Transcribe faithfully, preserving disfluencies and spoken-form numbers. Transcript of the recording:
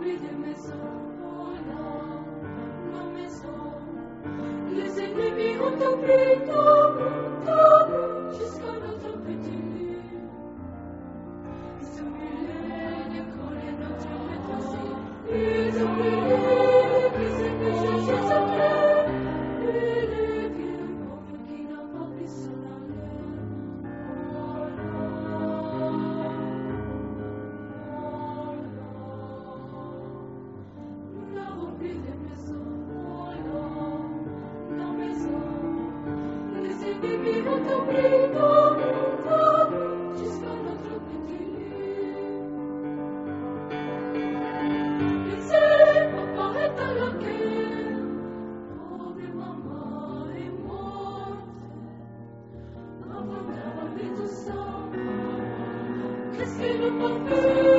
rempli de maisons, oh là, nos maisons. Les ennemis ont appris tabou, tabou, jusqu'à notre petit lit. Ils ont brûlé l'école et notre maître aussi. Ils ont brûlé les ennemis cherchent sa terre. Et les vieux pauvres qui n'ont pas pris son allée. Oh là, oh là. On a rempli les maisons, oh là, nos maisons. Les ennemis ont appris tabou, tabou, jusqu'à notre petit lit. Et c'est papa est à la guerre, pauvre maman est morte. Avant d'avoir vu tout ça, qu'est-ce qu'il n'a pas fait?